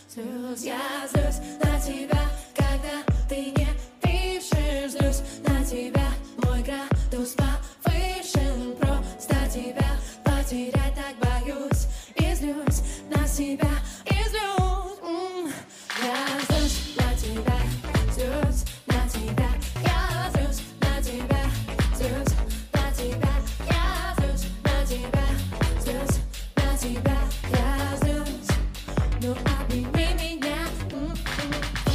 злюсь, я злюсь на тебя, когда ты не пишешь. Злюсь на тебя, мой градус повышен. Просто тебя потерять так боюсь. И злюсь на себя, и злюсь. Я злюсь на тебя, злюсь на тебя. Я злюсь на тебя, злюсь на тебя. Я злюсь на тебя, злюсь на тебя. Я злюсь, ну обними меня.